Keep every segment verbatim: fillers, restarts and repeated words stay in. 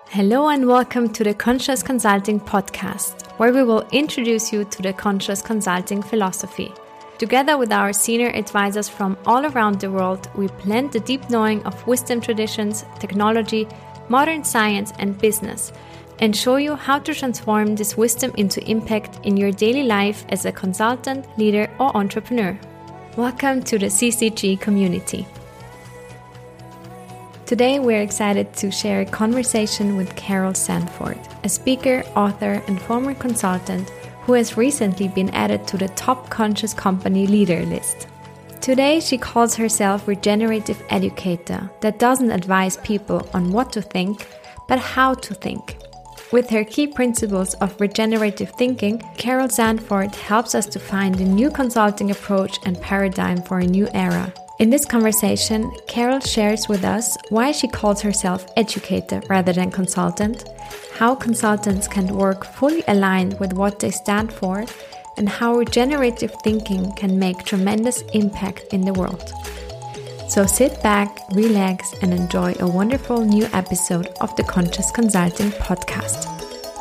Hello and welcome to the Conscious Consulting Podcast, where we will introduce you to the Conscious Consulting philosophy. Together with our senior advisors from all around the world, we blend the deep knowing of wisdom traditions, technology, modern science and business, and show you how to transform this wisdom into impact in your daily life as a consultant, leader or entrepreneur. Welcome to the C C G community. Today we're excited to share a conversation with Carol Sanford, a speaker, author and former consultant who has recently been added to the top conscious company leader list. Today she calls herself regenerative educator that doesn't advise people on what to think, but how to think. With her key principles of regenerative thinking, Carol Sanford helps us to find a new consulting approach and paradigm for a new era. In this conversation, Carol shares with us why she calls herself educator rather than consultant, how consultants can work fully aligned with what they stand for, and how regenerative thinking can make tremendous impact in the world. So sit back, relax, and enjoy a wonderful new episode of the Conscious Consulting Podcast.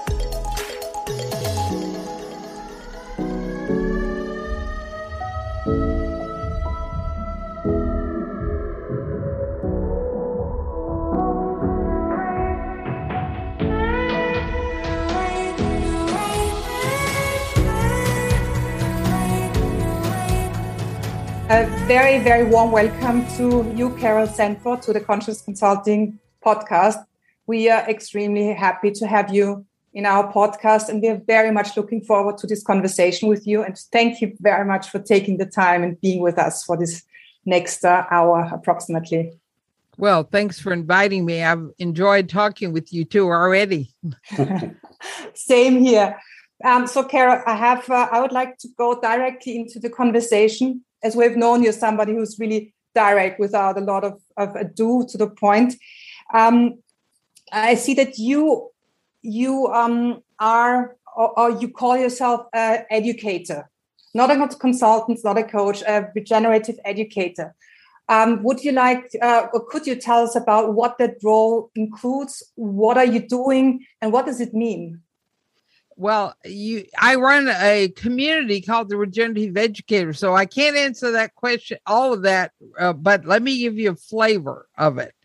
A very, very warm welcome to you, Carol Sanford, to the Conscious Consulting Podcast. We are extremely happy to have you in our podcast, and we are very much looking forward to this conversation with you. And thank you very much for taking the time and being with us for this next uh, hour approximately. Well, thanks for inviting me. I've enjoyed talking with you too already. Same here. Um, so, Carol, I have. Uh, I would like to go directly into the conversation. As we've known, you're somebody who's really direct without a lot of, of ado, to the point. Um, I see that you you um, are, or, or you call yourself an educator, not a consultant, not a coach, a regenerative educator. Um, would you like, uh, or could you tell us about what that role includes? What are you doing, and what does it mean? Well, you, I run a community called the Regenerative Educator, so I can't answer that question, all of that, uh, but let me give you a flavor of it.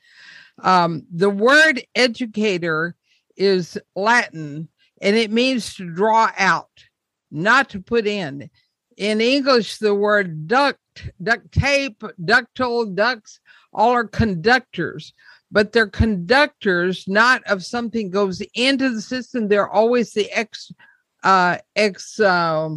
Um, the word educator is Latin, and it means to draw out, not to put in. In English, the word duct, duct tape, ductile, ducts, all are conductors. But they're conductors, not of something goes into the system. They're always the ex, uh, ex, um,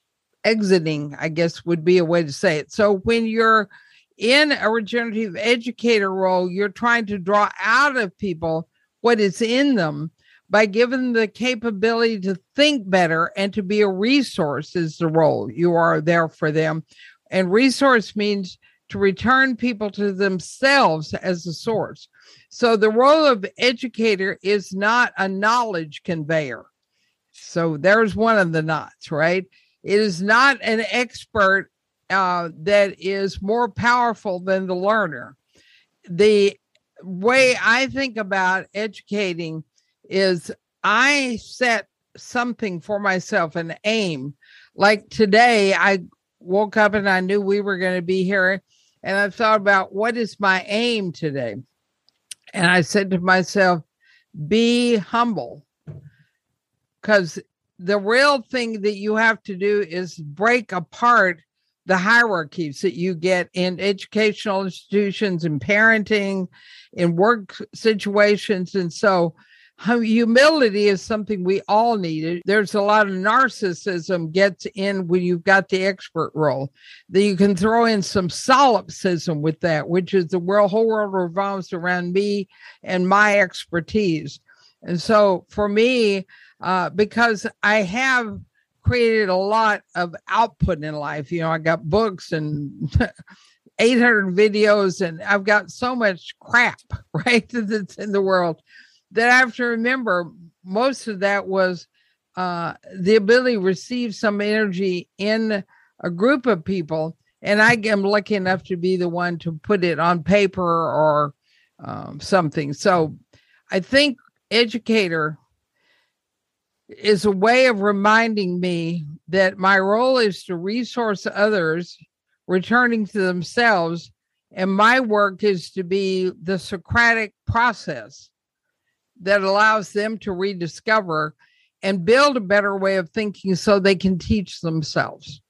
exiting, I guess would be a way to say it. So when you're in a regenerative educator role, you're trying to draw out of people what is in them by giving them the capability to think better and to be a resource is the role. You are there for them. And resource means to return people to themselves as a source. So the role of educator is not a knowledge conveyor. So there's one of the knots, right? It is not an expert uh, that is more powerful than the learner. The way I think about educating is I set something for myself, an aim. Like today, I woke up and I knew we were going to be here. And I thought about what is my aim today? And I said to myself, be humble. Because the real thing that you have to do is break apart the hierarchies that you get in educational institutions, in parenting, in work situations. And so humility is something we all need. There's a lot of narcissism gets in when you've got the expert role. That you can throw in some solipsism with that, which is the world, whole world revolves around me and my expertise. And so for me, uh, because I have created a lot of output in life, you know, I got books and eight hundred videos, and I've got so much crap, right, that's in the world, that I have to remember most of that was uh, the ability to receive some energy in a group of people. And I am lucky enough to be the one to put it on paper or um, something. So I think educator is a way of reminding me that my role is to resource others, returning to themselves, and my work is to be the Socratic process that allows them to rediscover and build a better way of thinking so they can teach themselves.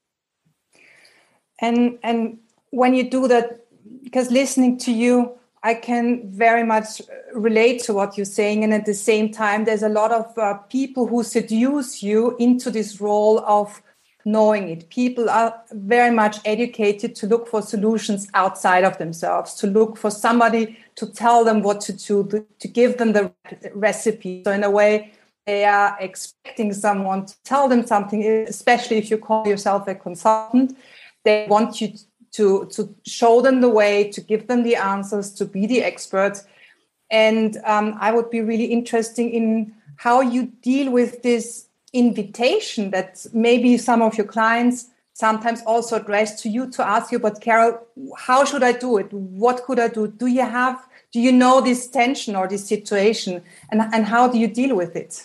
And and when you do that, because listening to you, I can very much relate to what you're saying. And at the same time, there's a lot of uh, people who seduce you into this role of knowing it. People are very much educated to look for solutions outside of themselves, to look for somebody to tell them what to do, to, to give them the recipe. So in a way, they are expecting someone to tell them something, especially if you call yourself a consultant. They want you to To, to show them the way, to give them the answers, to be the expert. And um, I would be really interested in how you deal with this invitation that maybe some of your clients sometimes also address to you to ask you, but Carol, how should I do it? What could I do? Do you have, do you know this tension or this situation? And, and how do you deal with it?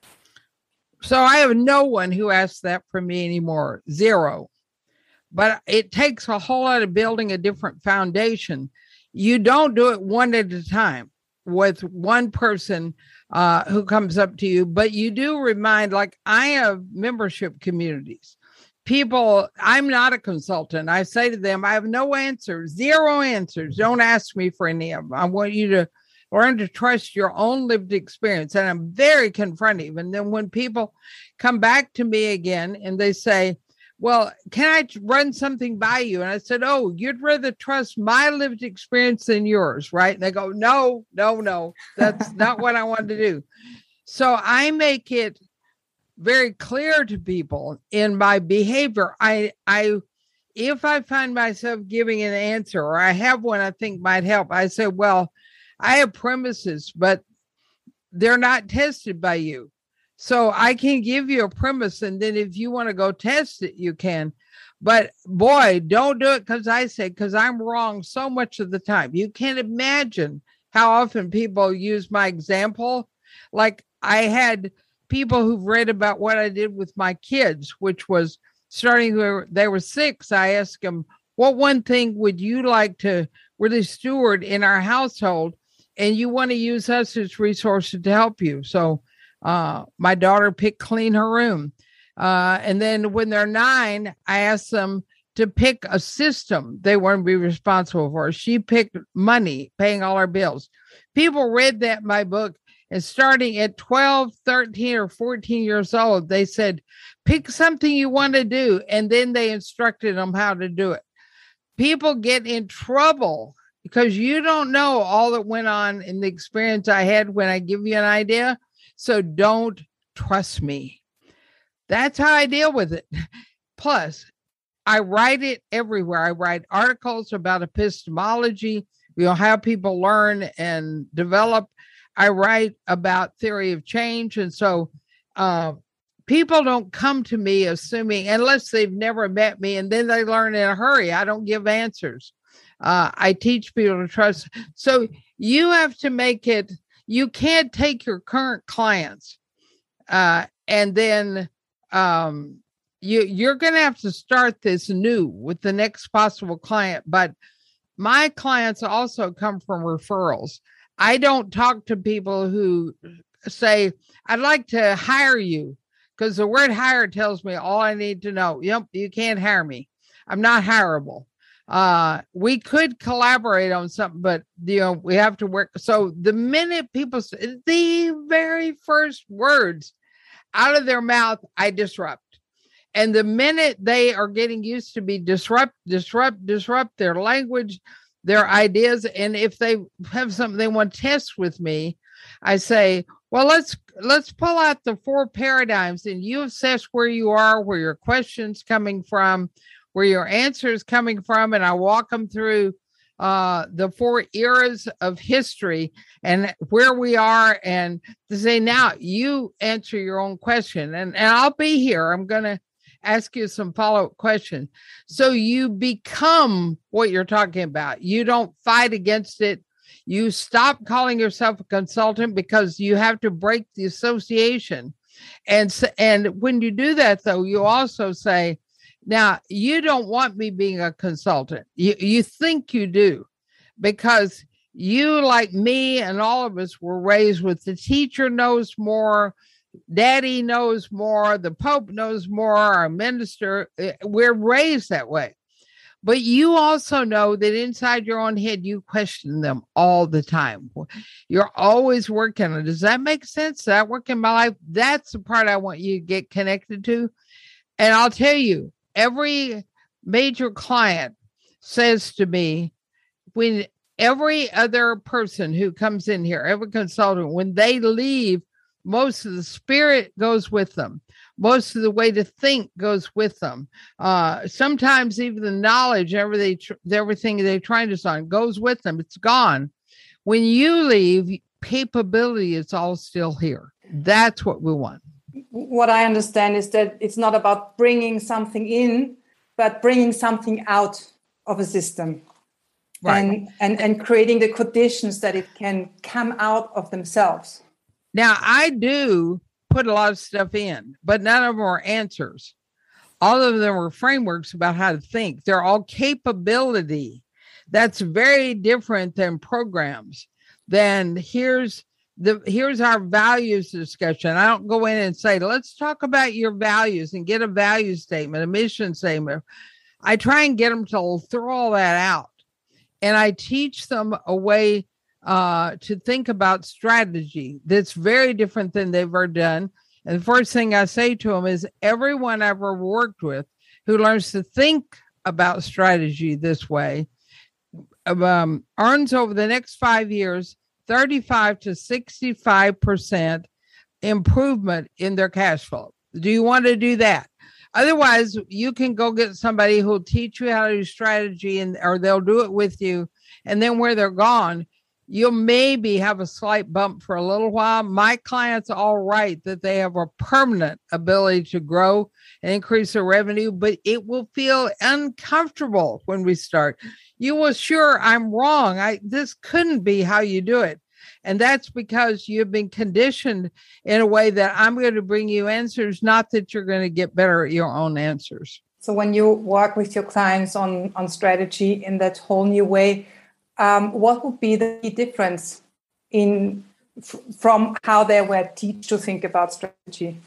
So I have no one who asks that from me anymore. Zero. But it takes a whole lot of building a different foundation. You don't do it one at a time with one person uh, who comes up to you, but you do remind, like I have membership communities. People, I'm not a consultant. I say to them, I have no answers, zero answers. Don't ask me for any of them. I want you to learn to trust your own lived experience. And I'm very confrontive. And then when people come back to me again and they say, well, can I run something by you? And I said, oh, you'd rather trust my lived experience than yours, right? And they go, no, no, no, that's not what I want to do. So I make it very clear to people in my behavior. I, I, if I find myself giving an answer or I have one I think might help, I say, well, I have premises, but they're not tested by you. So I can give you a premise, and then if you want to go test it, you can. But boy, don't do it because I say, because I'm wrong so much of the time. You can't imagine how often people use my example. Like I had people who've read about what I did with my kids, which was starting when they were six. I asked them, what one thing would you like to really steward in our household? And you want to use us as resources to help you. So Uh, my daughter picked clean her room. Uh, and then when they're nine, I asked them to pick a system they want to be responsible for. She picked money, paying all our bills. People read that in my book, and starting at twelve, thirteen, or fourteen years old, they said, pick something you want to do. And then they instructed them how to do it. People get in trouble because you don't know all that went on in the experience I had when I give you an idea. So don't trust me. That's how I deal with it. Plus, I write it everywhere. I write articles about epistemology, you know, how people learn and develop. I write about theory of change. And so uh, people don't come to me assuming, unless they've never met me, and then they learn in a hurry. I don't give answers. Uh, I teach people to trust. So you have to make it. You can't take your current clients uh, and then um, you, you're going to have to start this new with the next possible client. But my clients also come from referrals. I don't talk to people who say, I'd like to hire you, because the word hire tells me all I need to know. Yep, you can't hire me. I'm not hireable. Uh, we could collaborate on something, but you know, we have to work. So the minute people say the very first words out of their mouth, I disrupt. And the minute they are getting used to be disrupt, disrupt, disrupt their language, their ideas. And if they have something they want to test with me, I say, well, let's, let's pull out the four paradigms and you assess where you are, where your question's coming from, where your answer is coming from, and I walk them through uh, the four eras of history and where we are, and to say, now you answer your own question, and, and I'll be here. I'm going to ask you some follow-up questions. So you become what you're talking about. You don't fight against it. You stop calling yourself a consultant because you have to break the association. And, and when you do that, though, you also say, now, you don't want me being a consultant. You, you think you do, because you, like me and all of us, were raised with the teacher knows more, daddy knows more, the Pope knows more, our minister. We're raised that way. But you also know that inside your own head, you question them all the time. You're always working on it. Does that make sense? Does that work in my life? That's the part I want you to get connected to. And I'll tell you, every major client says to me, when every other person who comes in here, every consultant, when they leave, most of the spirit goes with them. Most of the way to think goes with them. Uh, sometimes even the knowledge, everything, everything they're trying to sign goes with them. It's gone. When you leave, capability is all still here. That's what we want. What I understand is that it's not about bringing something in, but bringing something out of a system. Right. And, and, and creating the conditions that it can come out of themselves. Now, I do put a lot of stuff in, but none of them are answers. All of them are frameworks about how to think. They're all capability. That's very different than programs. Then here's the here's our values discussion. I don't go in and say, let's talk about your values and get a value statement, a mission statement. I try and get them to throw all that out. And I teach them a way uh, to think about strategy that's very different than they've ever done. And the first thing I say to them is, everyone I've ever worked with who learns to think about strategy this way um, earns over the next five years thirty-five to sixty-five percent improvement in their cash flow. Do you want to do that? Otherwise, you can go get somebody who'll teach you how to do strategy, and or they'll do it with you. And then where they're gone, you'll maybe have a slight bump for a little while. My clients all write that they have a permanent ability to grow and increase their revenue, but it will feel uncomfortable when we start. You will, sure, I'm wrong. I this couldn't be how you do it. And that's because you've been conditioned in a way that I'm going to bring you answers, not that you're going to get better at your own answers. So when you work with your clients on, on strategy in that whole new way, um, what would be the difference in f- from how they were taught to think about strategy?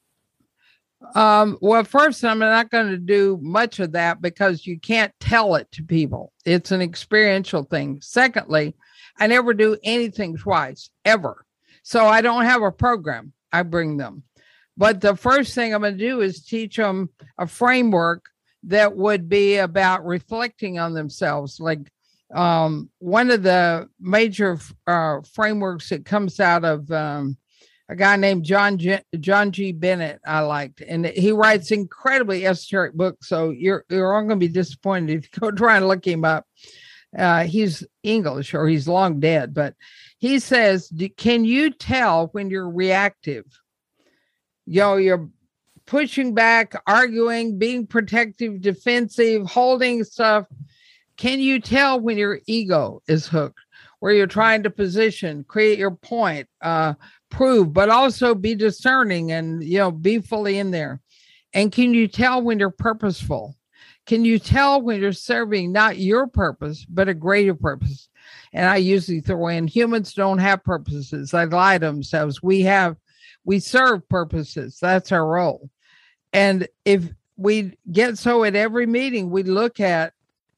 Um, well, first, I'm not going to do much of that because you can't tell it to people. It's an experiential thing. Secondly, I never do anything twice, ever. So I don't have a program. I bring them. But the first thing I'm going to do is teach them a framework that would be about reflecting on themselves. Like um, one of the major uh, frameworks that comes out of um, a guy named John G- John G. Bennett, I liked. And he writes incredibly esoteric books. So you're, you're all going to be disappointed if you go try and look him up. Uh, he's English, or he's long dead, but he says, can you tell when you're reactive? You know, you're pushing back, arguing, being protective, defensive, holding stuff. Can you tell when your ego is hooked, where you're trying to position, create your point, uh, prove, but also be discerning and, you know, be fully in there? And can you tell when you're purposeful? Can you tell when you're serving not your purpose, but a greater purpose? And I usually throw in, humans don't have purposes. They lie to themselves. We have, we serve purposes. That's our role. And if we get so at every meeting, we look at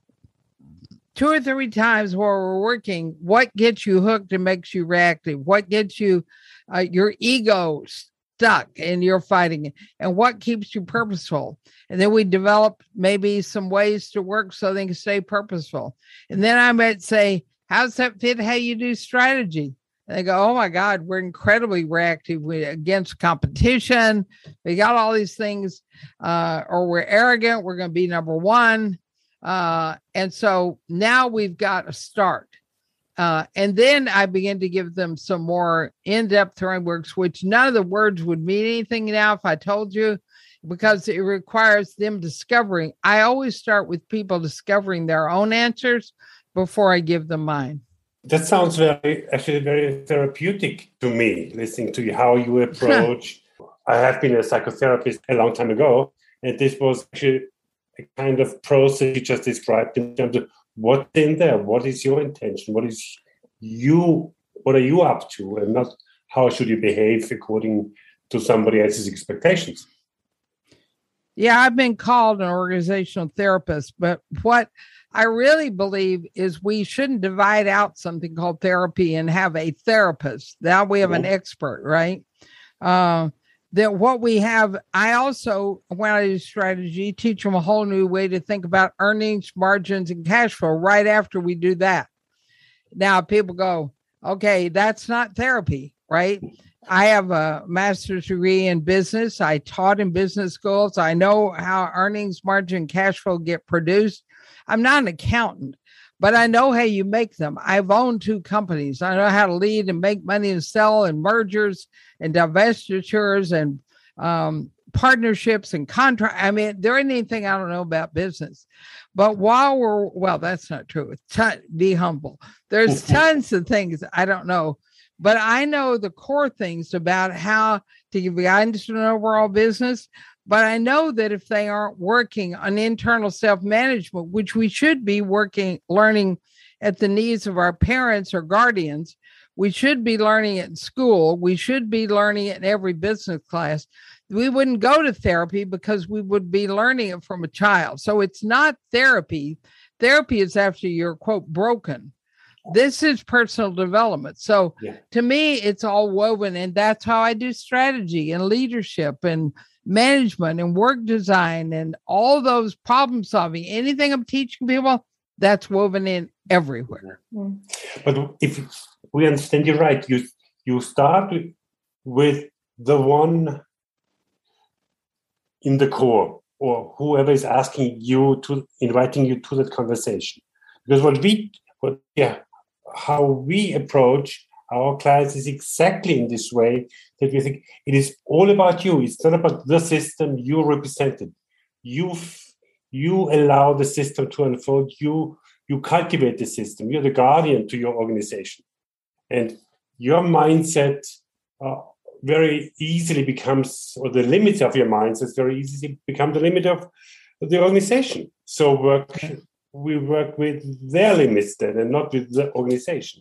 two or three times while we're working, what gets you hooked and makes you reactive? What gets you, uh, your ego stuck and you're fighting it, and what keeps you purposeful? And then we develop maybe some ways to work so they can stay purposeful. And then I might say, how's that fit how you do strategy? And they go, oh my God, we're incredibly reactive we, against competition. We got all these things, uh, or we're arrogant. We're going to be number one. Uh, and so now we've got a start. Uh, and then I begin to give them some more in-depth frameworks, which none of the words would mean anything now if I told you, because it requires them discovering. I always start with people discovering their own answers before I give them mine. That sounds very, actually very therapeutic to me, listening to you, how you approach. I have been a psychotherapist a long time ago, and this was actually a kind of process you just described in terms of what's in there, what is your intention, what is you, what are you up to, and not how should you behave according to somebody else's expectations. Yeah, I've been called an organizational therapist, but what I really believe is we shouldn't divide out something called therapy and have a therapist. Now we have mm-hmm. an expert, right? Uh, that what we have, I also, when I do strategy, teach them a whole new way to think about earnings, margins, and cash flow right after we do that. Now people go, okay, that's not therapy, right? I have a master's degree in business. I taught in business schools. I know how earnings, margin, cash flow get produced. I'm not an accountant, but I know how you make them. I've owned two companies. I know how to lead and make money and sell and mergers and divestitures and um, partnerships and contract. I mean, there ain't anything I don't know about business. But while we're, well, that's not true. Ton, be humble. There's tons of things I don't know. But I know the core things about how to give guidance to an overall business. But I know that if they aren't working on internal self-management, which we should be working, learning at the needs of our parents or guardians, we should be learning it in school. We should be learning it in every business class. We wouldn't go to therapy because we would be learning it from a child. So it's not therapy. Therapy is after you're, quote, broken. This is personal development. So yeah. to me, it's all woven. And that's how I do strategy and leadership and management and work design and all those problem solving. Anything I'm teaching people, that's woven in everywhere. But if we understand you right, you, you start with the one in the core or whoever is asking you to, inviting you to that conversation. Because what we, what, yeah, how we approach our clients is exactly in this way, that we think it is all about you. It's not about the system you represented. You you allow the system to unfold. You you cultivate the system. You're the guardian to your organization. And your mindset uh, very easily becomes, or the limits of your mindset very easily become the limit of the organization. So work. We work with their limits then and not with the organization.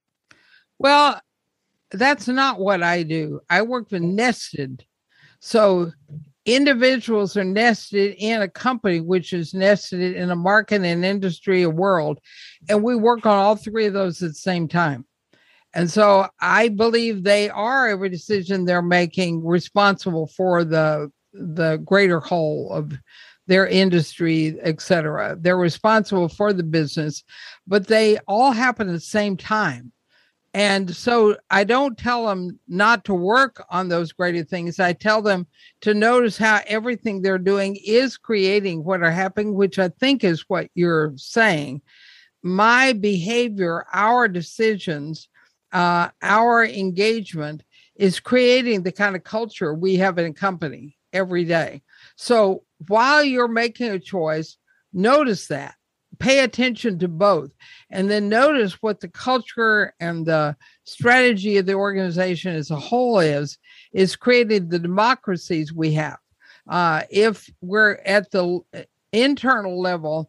Well, that's not what I do. I work with nested. So individuals are nested in a company, which is nested in a market and industry, a world. And we work on all three of those at the same time. And so I believe they are, every decision they're making, responsible for the, the greater whole of their industry, et cetera. They're responsible for the business, but they all happen at the same time. And so I don't tell them not to work on those greater things. I tell them to notice how everything they're doing is creating what are happening, which I think is what you're saying. My behavior, our decisions, uh, our engagement is creating the kind of culture we have in a company every day. So while you're making a choice, notice that. Pay attention to both. And then notice what the culture and the strategy of the organization as a whole is, is creating the democracies we have. Uh, if we're at the internal level,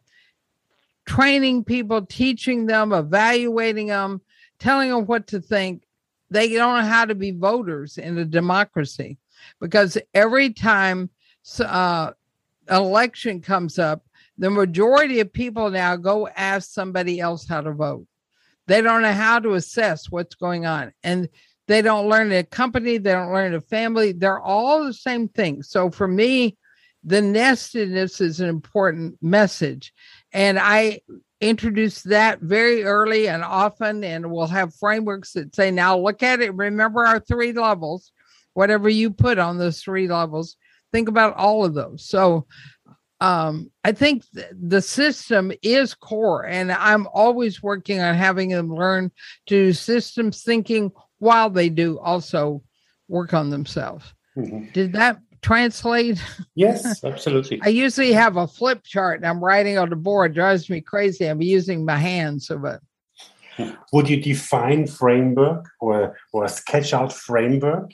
training people, teaching them, evaluating them, telling them what to think, they don't know how to be voters in a democracy. Because every time uh, an election comes up, the majority of people now go ask somebody else how to vote. They don't know how to assess what's going on. And they don't learn a company. They don't learn a family. They're all the same thing. So for me, the nestedness is an important message. And I introduce that very early and often, and we'll have frameworks that say, now look at it. Remember our three levels, whatever you put on those three levels, think about all of those. So Um, I think th- the system is core, and I'm always working on having them learn to do systems thinking while they do also work on themselves. Mm-hmm. Did that translate? Yes, absolutely. I usually have a flip chart and I'm writing on the board. It drives me crazy. I'm using my hands. So, but Would you define framework or, or a sketch out framework?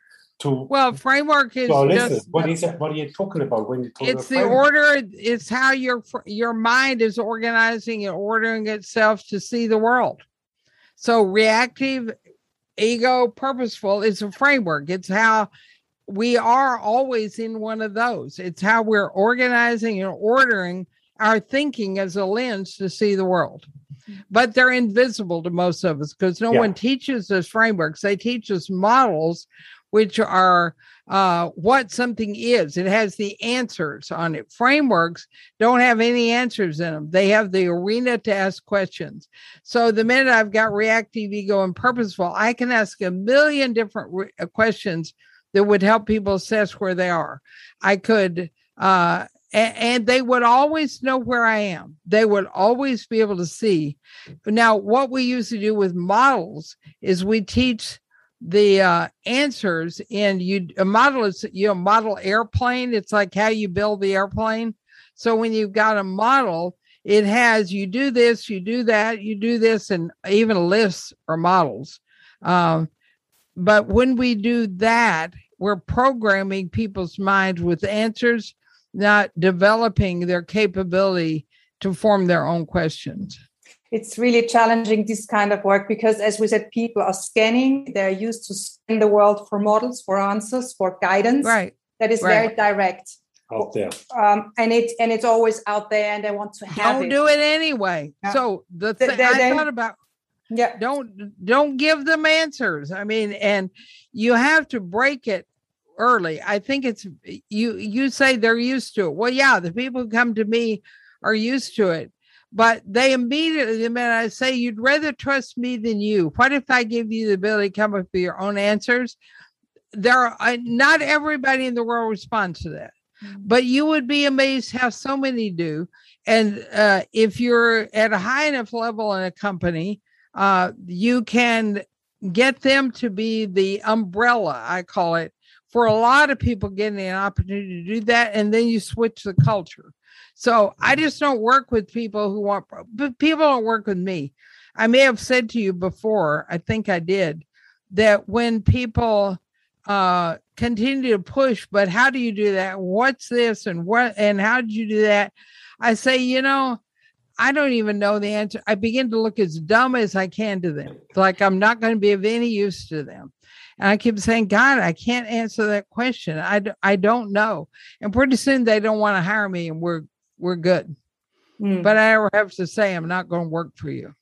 To, well, framework is well, just listen, what is it? What are you talking about when you talk it's about the framework? order. It's how your your mind is organizing and ordering itself to see the world. So reactive, ego, purposeful is a framework. It's how we are always in one of those. It's how we're organizing and ordering our thinking as a lens to see the world. But they're invisible to most of us because no Yeah. one teaches us frameworks. They teach us models, which are uh, what something is. It has the answers on it. Frameworks don't have any answers in them. They have the arena to ask questions. So the minute I've got reactive, ego, and purposeful, I can ask a million different re- questions that would help people assess where they are. I could, uh, a- and they would always know where I am. They would always be able to see. Now, what we used to do with models is we teach the uh, answers in you. A model is, you know, model airplane. It's like how you build the airplane. So when you've got a model, it has, you do this, you do that, you do this, and even lists are models. Um, but when we do that, we're programming people's minds with answers, not developing their capability to form their own questions. It's really challenging, this kind of work, because as we said, people are scanning. They're used to scan the world for models, for answers, for guidance. Right. That is Right. very direct. Out there. Um, and it and it's always out there, and they want to have Don't it. do it anyway. Yeah. So the They- thing they- I they- thought about, Yeah. don't don't give them answers. I mean, and you have to break it early. I think it's you you say they're used to it. Well, yeah, the people who come to me are used to it, but they immediately, the minute I say you'd rather trust me than you, what if I give you the ability to come up with your own answers? There are uh, not everybody in the world responds to that. But you would be amazed how so many do. And uh, if you're at a high enough level in a company, uh, you can get them to be the umbrella, I call it, for a lot of people getting an opportunity to do that. And then you switch the culture. So I just don't work with people who want, but people don't work with me. I may have said to you before, I think I did, that when people uh continue to push, but how do you do that? What's this and what and how did you do that? I say, you know, I don't even know the answer. I begin to look as dumb as I can to them, like I'm not going to be of any use to them. And I keep saying, God, I can't answer that question. I, d- I don't know. And pretty soon they don't want to hire me, and we're we're good. Mm. But I never have to say I'm not going to work for you.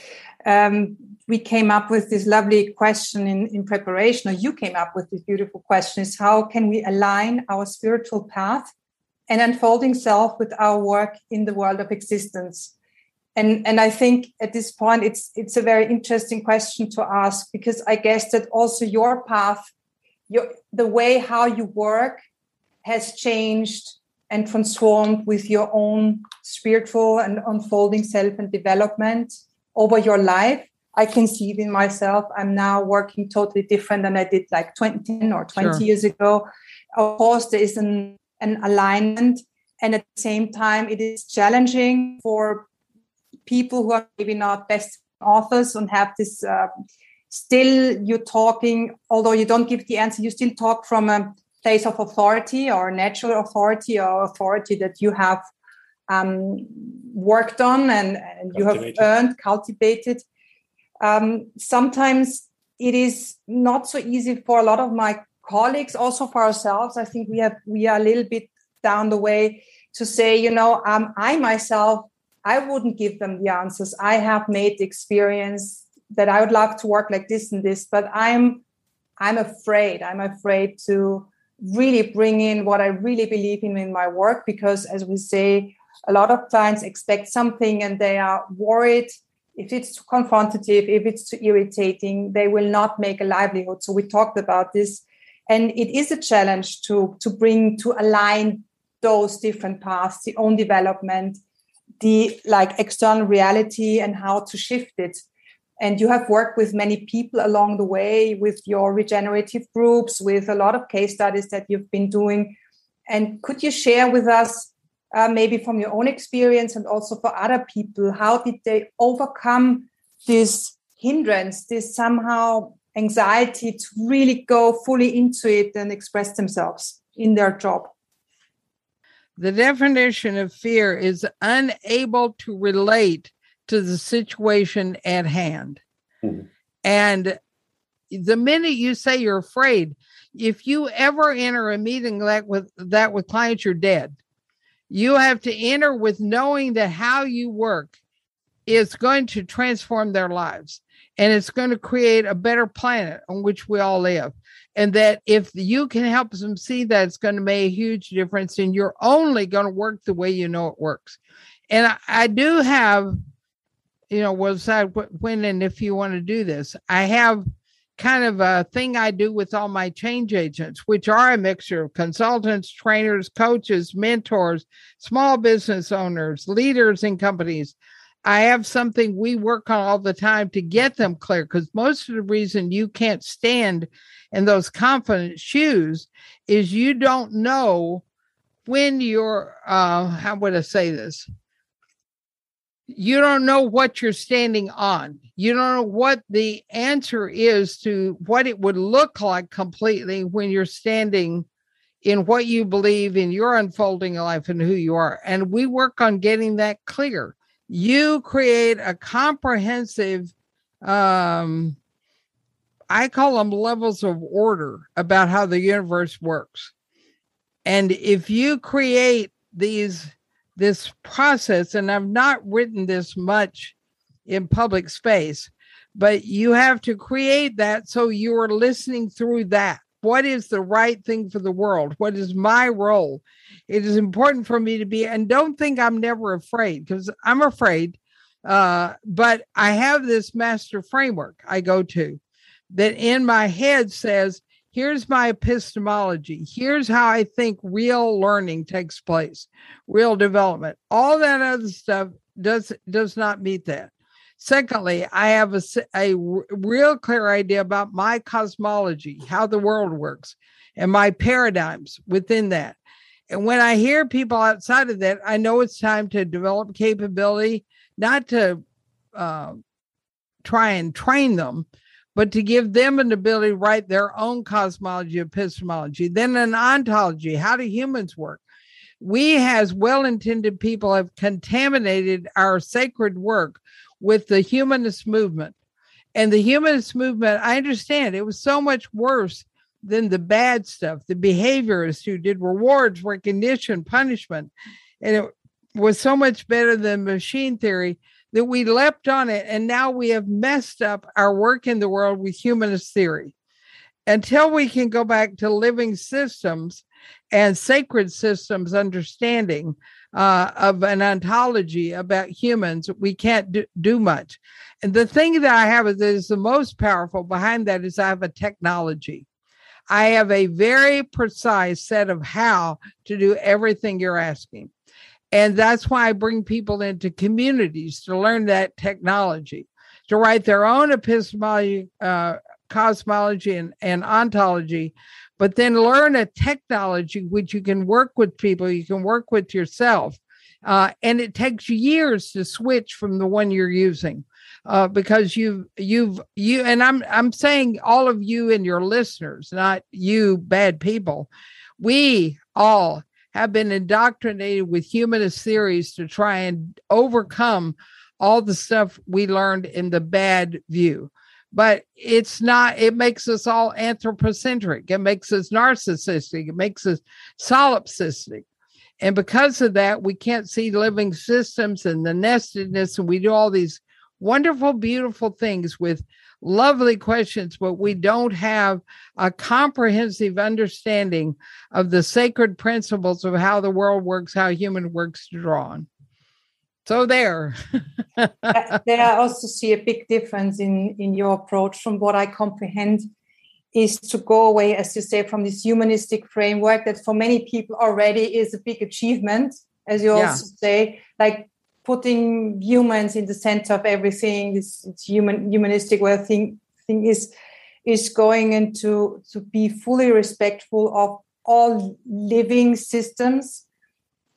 Um, we came up with this lovely question in, in preparation, or you came up with this beautiful question, is how can we align our spiritual path and unfolding self with our work in the world of existence? And, and I think at this point, it's, it's a very interesting question to ask, because I guess that also your path, your, the way how you work has changed and transformed with your own spiritual and unfolding self and development over your life. I can see it in myself. I'm now working totally different than I did like twenty or twenty Sure. years ago. Of course, there is an, an alignment. And at the same time, it is challenging for people who are maybe not best authors and have this, uh, still you're talking, although you don't give the answer, you still talk from a place of authority or natural authority or authority that you have um, worked on and, and you have Cultivated. earned, cultivated. Um, sometimes it is not so easy for a lot of my colleagues, also for ourselves. I think we have we are a little bit down the way to say, you know, um, I myself, I wouldn't give them the answers. I have made the experience that I would love to work like this and this, but I'm I'm afraid. I'm afraid to really bring in what I really believe in in my work, because as we say, a lot of clients expect something and they are worried if it's too confrontative, if it's too irritating, they will not make a livelihood. So we talked about this, and it is a challenge to, to bring, to align those different paths, the own development, the like external reality and how to shift it. And you have worked with many people along the way with your regenerative groups, with a lot of case studies that you've been doing. And could you share with us, uh, maybe from your own experience and also for other people, how did they overcome this hindrance, this somehow anxiety to really go fully into it and express themselves in their job? The definition of fear is unable to relate to the situation at hand. Mm-hmm. And the minute you say you're afraid, if you ever enter a meeting like with that with clients, you're dead. You have to enter with knowing that how you work is going to transform their lives, and it's going to create a better planet on which we all live. And that if you can help them see that, it's going to make a huge difference, and you're only going to work the way you know it works. And I, I do have, you know, we'll decide when and if you want to do this. I have kind of a thing I do with all my change agents, which are a mixture of consultants, trainers, coaches, mentors, small business owners, leaders in companies. I have something we work on all the time to get them clear, because most of the reason you can't stand in those confident shoes is you don't know when you're, uh, how would I say this? You don't know what you're standing on. You don't know what the answer is to what it would look like completely when you're standing in what you believe in your unfolding life and who you are. And we work on getting that clear. You create a comprehensive, um, I call them levels of order about how the universe works. And if you create these, this process, and I've not written this much in public space, but you have to create that so you're listening through that. What is the right thing for the world? What is my role? It is important for me to be, and don't think I'm never afraid, because I'm afraid, uh, but I have this master framework I go to that in my head says, here's my epistemology. Here's how I think real learning takes place, real development. All that other stuff does, does not meet that. Secondly, I have a, a real clear idea about my cosmology, how the world works, and my paradigms within that. And when I hear people outside of that, I know it's time to develop capability, not to uh, try and train them, but to give them an ability to write their own cosmology, epistemology. Then an ontology. How do humans work? We, as well-intended people, have contaminated our sacred work with the humanist movement. And the humanist movement, I understand, it was so much worse than the bad stuff, the behaviorists who did rewards, recognition, punishment. And it was so much better than machine theory that we leapt on it. And now we have messed up our work in the world with humanist theory. Until we can go back to living systems and sacred systems understanding uh, of an ontology about humans, we can't do, do much. And the thing that I have that is the most powerful behind that is I have a technology. I have a very precise set of how to do everything you're asking. And that's why I bring people into communities to learn that technology, to write their own epistemology, uh, cosmology, and, and ontology, but then learn a technology which you can work with people, you can work with yourself. Uh, and it takes years to switch from the one you're using. Uh, because you've, you've, you, and I'm, I'm saying all of you and your listeners, not you bad people, we all have been indoctrinated with humanist theories to try and overcome all the stuff we learned in the bad view. But it's not, it makes us all anthropocentric. It makes us narcissistic. It makes us solipsistic. And because of that, we can't see living systems and the nestedness, and we do all these wonderful, beautiful things with lovely questions, but we don't have a comprehensive understanding of the sacred principles of how the world works, how human works to draw on. So there. There I also see a big difference in, in your approach from what I comprehend is to go away, as you say, from this humanistic framework that for many people already is a big achievement, as you yeah. also say, like putting humans in the center of everything. This, this human humanistic way of think, thing is is going into to be fully respectful of all living systems,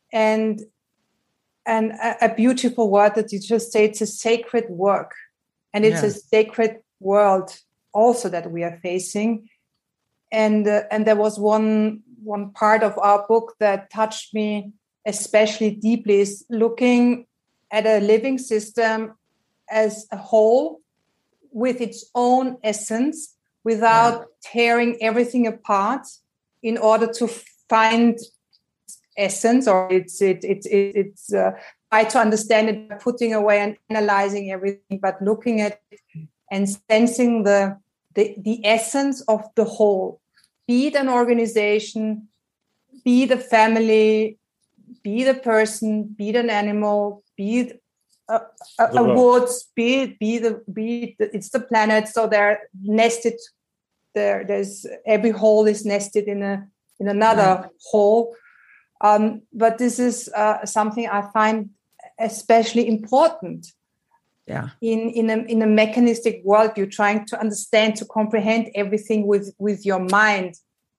and and a, a beautiful word that you just say, it's a sacred work. And it's yeah. a sacred world also that we are facing. And uh, and there was one one part of our book that touched me especially deeply, is looking at a living system as a whole with its own essence, without yeah. tearing everything apart in order to find essence, or it's it, it, it it's uh, try to understand it by putting away and analyzing everything, but looking at it and sensing the, the the essence of the whole, be it an organization, be it a family, be it a person, be it an animal, be it a, a, a woods, be it be the be it the, it's the planet. So they're nested there. There's every hole is nested in a in another right. hole. Um, but this is uh, something I find especially important. Yeah. In in a in a mechanistic world, you're trying to understand, to comprehend everything with with your mind,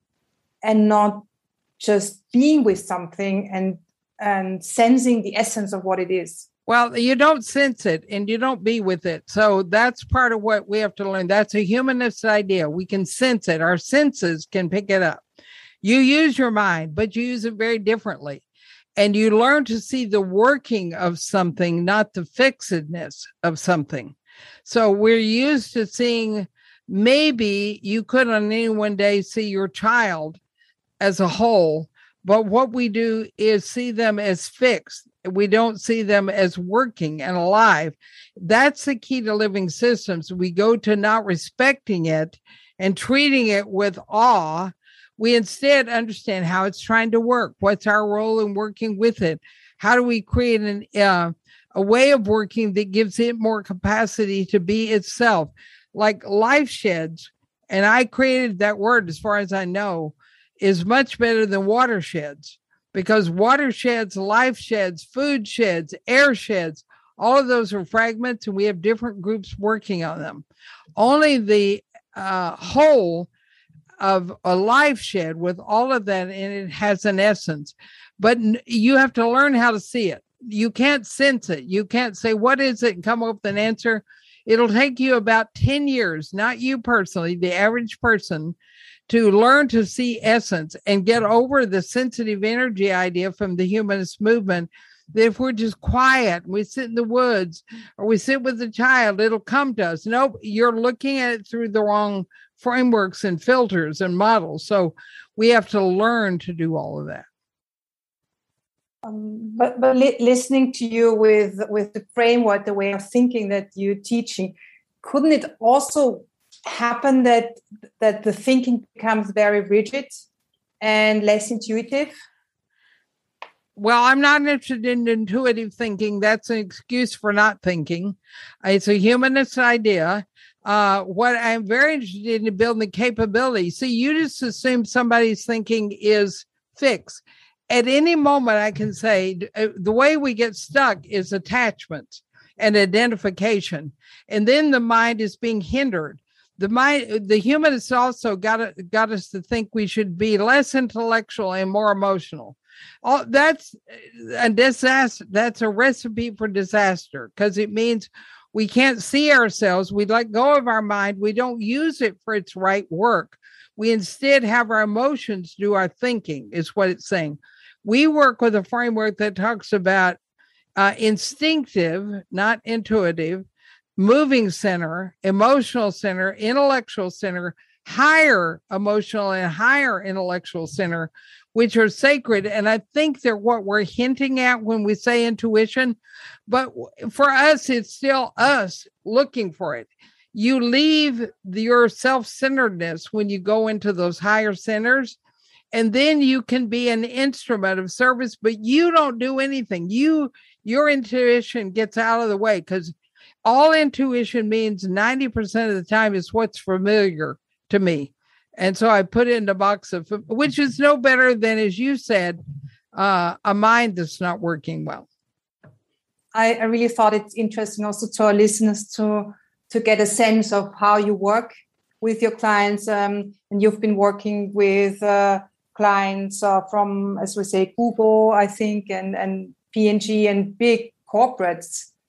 and not just being with something and and sensing the essence of what it is. Well, you don't sense it and you don't be with it. So that's part of what we have to learn. That's a humanist idea. We can sense it. Our senses can pick it up. You use your mind, but you use it very differently. And you learn to see the working of something, not the fixedness of something. So we're used to seeing, maybe you could on any one day see your child as a whole, but what we do is see them as fixed. We don't see them as working and alive. That's the key to living systems. We go to not respecting it and treating it with awe. We instead understand how it's trying to work. What's our role in working with it? How do we create an, uh, a way of working that gives it more capacity to be itself? Like life sheds, and I created that word as far as I know, is much better than watersheds, because watersheds, life sheds, food sheds, air sheds, all of those are fragments, and we have different groups working on them. Only the uh, whole of a life shed with all of that in it has an essence, but you have to learn how to see it. You can't sense it. You can't say, what is it, and come up with an answer. It'll take you about ten years, not you personally, the average person, to learn to see essence and get over the sensitive energy idea from the humanist movement, that if we're just quiet, we sit in the woods or we sit with the child, it'll come to us. Nope, you're looking at it through the wrong frameworks and filters and models. So we have to learn to do all of that. Um, but but li- listening to you with, with the framework, the way of thinking that you're teaching, couldn't it also happen that that the thinking becomes very rigid and less intuitive? Well, I'm not interested in intuitive thinking. That's an excuse for not thinking. It's a humanist idea. Uh, what I'm very interested in building the capability. See, you just assume somebody's thinking is fixed. At any moment, I can say the way we get stuck is attachment and identification. And then the mind is being hindered. The mind, the humanists also got, got us to think we should be less intellectual and more emotional. All, that's a disaster. That's a recipe for disaster, because it means we can't see ourselves. We let go of our mind. We don't use it for its right work. We instead have our emotions do our thinking, is what it's saying. We work with a framework that talks about uh, instinctive, not intuitive, moving center, emotional center, intellectual center, higher emotional and higher intellectual center, which are sacred. And I think they're what we're hinting at when we say intuition. But for us, it's still us looking for it. You leave your self-centeredness when you go into those higher centers, and then you can be an instrument of service, but you don't do anything. You, your intuition gets out of the way, because all intuition means ninety percent of the time is what's familiar to me. And so I put it in the box of, which is no better than, as you said, uh, a mind that's not working well. I, I really thought it's interesting also to our listeners to, to get a sense of how you work with your clients. Um, and you've been working with uh, clients uh, from, as we say, Google, I think, and, and P and G and big corporates.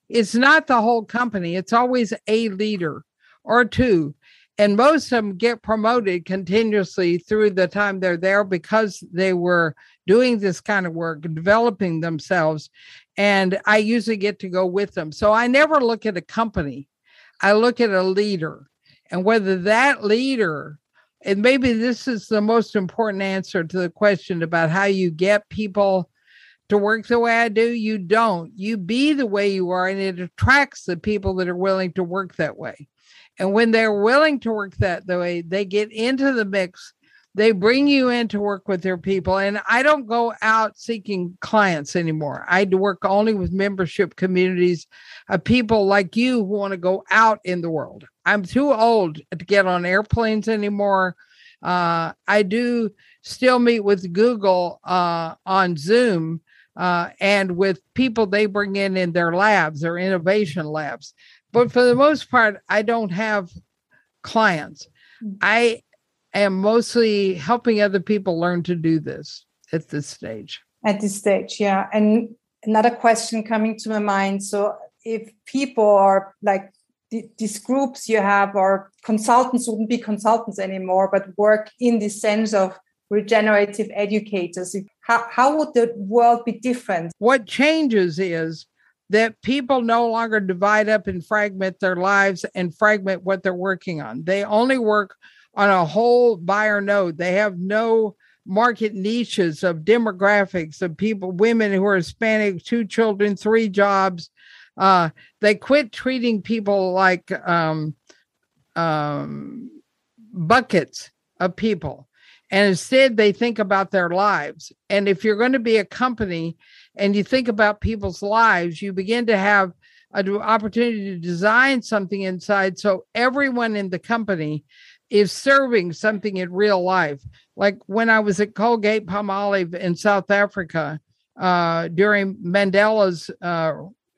it's not the whole company. It's always a leader or two. And most of them get promoted continuously through the time they're there because they were doing this kind of work, developing themselves. And I usually get to go with them. So I never look at a company. I look at a leader, and whether that leader, and maybe this is the most important answer to the question about how you get people to work the way I do. You don't. You be the way you are, and it attracts the people that are willing to work that way. And when they're willing to work that the way, they get into the mix. They bring you in to work with their people. And I don't go out seeking clients anymore. I work only with membership communities of people like you who want to go out in the world. I'm too old to get on airplanes anymore. Uh, I do still meet with Google uh, on Zoom uh, and with people they bring in in their labs, their innovation labs. But for the most part, I don't have clients. I am mostly helping other people learn to do this at this stage. At this stage, yeah. And another question coming to my mind. So if people are like th- these groups you have, or consultants wouldn't be consultants anymore, but work in the sense of regenerative educators, how, how would the world be different? What changes is that people no longer divide up and fragment their lives and fragment what they're working on. They only work on a whole buyer node. They have no market niches of demographics of people, women who are Hispanic, two children, three jobs. Uh, they quit treating people like um, um, buckets of people. And instead, they think about their lives. And if you're going to be a company and you think about people's lives, you begin to have an opportunity to design something inside so everyone in the company is serving something in real life. Like when I was at Colgate-Palmolive in South Africa uh, during Mandela's uh,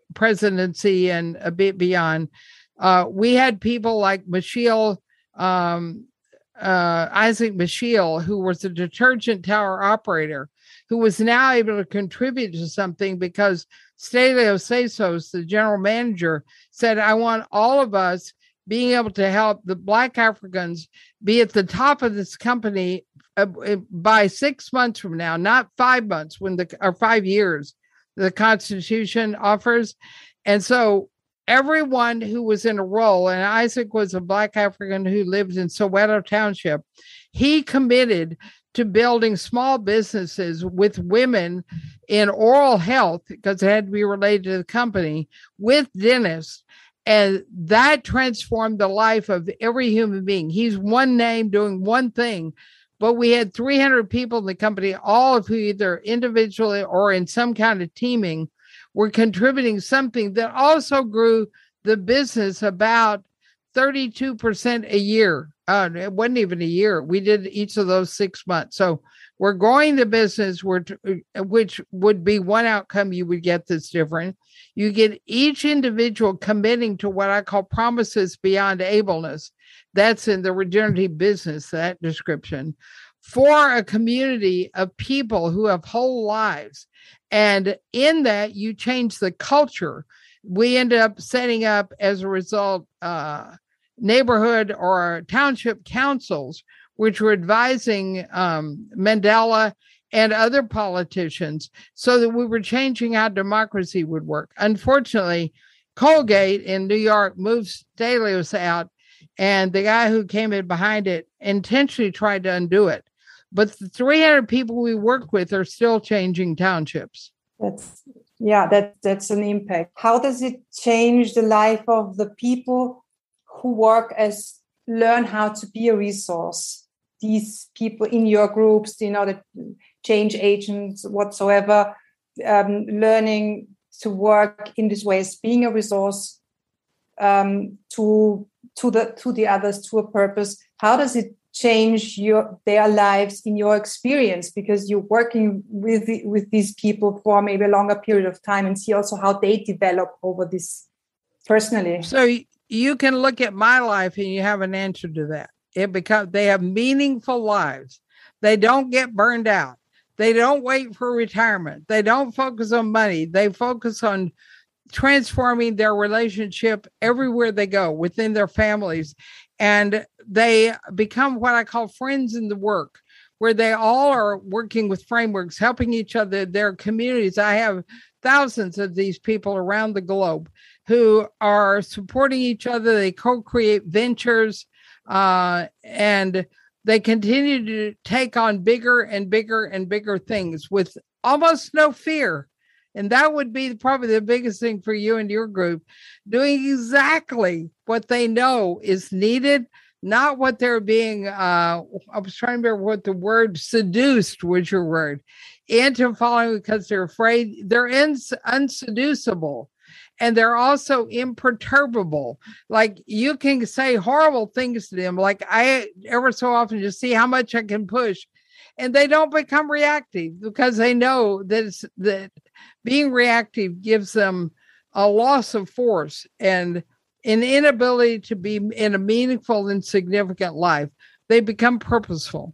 presidency and a bit beyond, uh, we had people like Michelle um, Uh, Isaac Michelle, who was a detergent tower operator, who was now able to contribute to something because Stelio Sesos, the general manager, said, I want all of us being able to help the Black Africans be at the top of this company uh, by six months from now, not five months when the or five years the Constitution offers. And so everyone who was in a role, and Isaac was a Black African who lived in Soweto Township, he committed to building small businesses with women in oral health, because it had to be related to the company, with dentists. And that transformed the life of every human being. He's one name doing one thing, but we had three hundred people in the company, all of who either individually or in some kind of teaming were contributing something that also grew the business about thirty-two percent a year. Uh, it wasn't even a year. We did each of those six months. So we're growing the business, which would be one outcome you would get that's different. You get each individual committing to what I call promises beyond ableness. That's in the regenerative business, that description, for a community of people who have whole lives. And in that, you change the culture. We end up setting up, as a result, uh, neighborhood or township councils, which were advising um, Mandela and other politicians, so that we were changing how democracy would work. Unfortunately, Colgate in New York moved Stelios out, and the guy who came in behind it intentionally tried to undo it. But the three hundred people we work with are still changing townships. That's yeah, that that's an impact. How does it change the life of the people who work as learn how to be a resource? These people in your groups, you know, the change agents whatsoever, um, learning to work in this way as being a resource um, to to the to the others, to a purpose. How does it change your their lives in your experience, because you're working with the, with these people for maybe a longer period of time, and see also how they develop over this personally? So you can look at my life and you have an answer to that. It becomes they have meaningful lives. They don't get burned out. They don't wait for retirement. They don't focus on money. They focus on transforming their relationship everywhere they go within their families. And they become what I call friends in the work, where they all are working with frameworks, helping each other, their communities. I have thousands of these people around the globe who are supporting each other. They co-create ventures, uh, and they continue to take on bigger and bigger and bigger things with almost no fear. And that would be probably the biggest thing for you and your group, doing exactly what they know is needed, not what they're being, uh, I was trying to remember what the word seduced was your word, into following because they're afraid. They're ins- unseducible. And they're also imperturbable. Like you can say horrible things to them. Like I ever so often just see how much I can push. And they don't become reactive because they know that, it's, that being reactive gives them a loss of force and an inability to be in a meaningful and significant life. They become purposeful.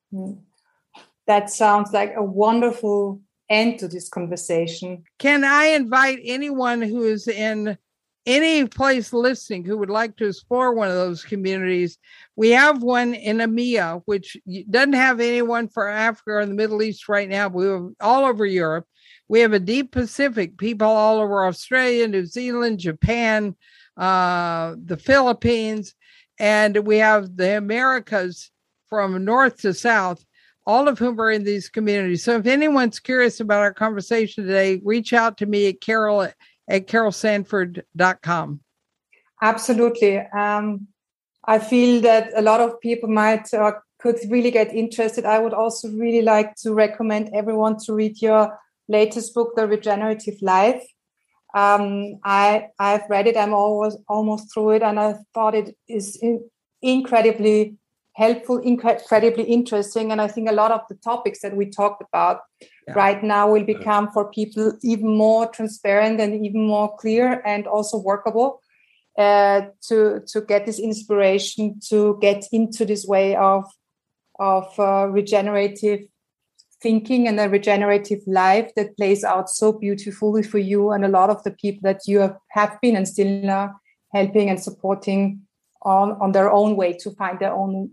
That sounds like a wonderful end to this conversation. Can I invite anyone who is in any place listening who would like to explore one of those communities? We have one in EMEA, which doesn't have anyone for Africa or the Middle East right now. We have all over Europe. We have a Deep Pacific, people all over Australia, New Zealand, Japan, uh, the Philippines, and we have the Americas from north to south, all of whom are in these communities. So if anyone's curious about our conversation today, reach out to me at Carol at carol sanford dot com. Absolutely. Um, I feel that a lot of people might uh, could really get interested. I would also really like to recommend everyone to read your latest book, The Regenerative Life. Um, I, I've read it. I'm always almost through it, and I thought it is in, incredibly helpful, incredibly interesting. And I think a lot of the topics that we talked about yeah. right now will become for people even more transparent and even more clear and also workable uh, to, to get this inspiration to get into this way of, of uh, regenerative thinking and a regenerative life that plays out so beautifully for you and a lot of the people that you have, have been and still are helping and supporting on, on their own way to find their own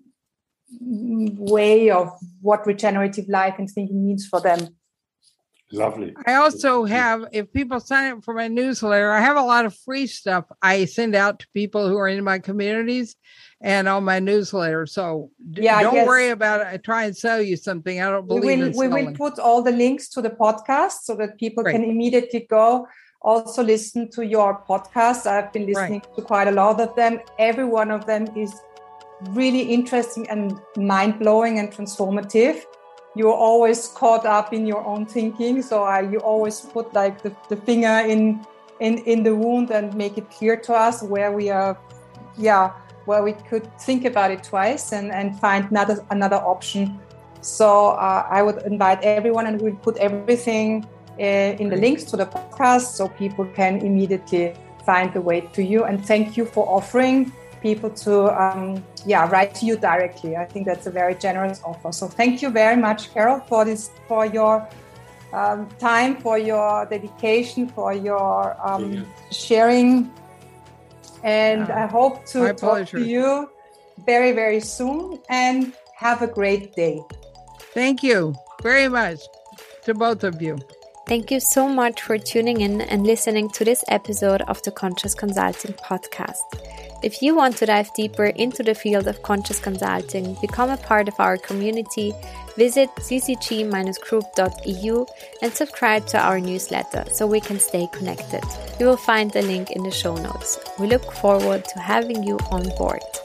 way of what regenerative life and thinking means for them. Lovely. I also have, if people sign up for my newsletter, I have a lot of free stuff I send out to people who are in my communities and on my newsletter. So yeah, don't yes. worry about it. I try and sell you something. I don't believe we will, in we selling. will put all the links to the podcast so that people Great. Can immediately go also listen to your podcast. I've been listening right. to quite a lot of them. Every one of them is really interesting and mind-blowing and transformative. You're always caught up in your own thinking. So I, you always put like the, the finger in, in, in the wound and make it clear to us where we are, yeah, where we could think about it twice and, and find another, another option. So uh, I would invite everyone, and we'll put everything uh, in the links to the podcast so people can immediately find the way to you. And thank you for offering people to um, yeah write to you directly. I think that's a very generous offer. So thank you very much, Carol, for this, for your um, time, for your dedication, for your um, yeah. sharing. And yeah. I hope to My talk pleasure. to you very, very soon. And have a great day. Thank you very much to both of you. Thank you so much for tuning in and listening to this episode of the Conscious Consulting Podcast. If you want to dive deeper into the field of conscious consulting, become a part of our community, visit c c g dash group dot e u and subscribe to our newsletter so we can stay connected. You will find the link in the show notes. We look forward to having you on board.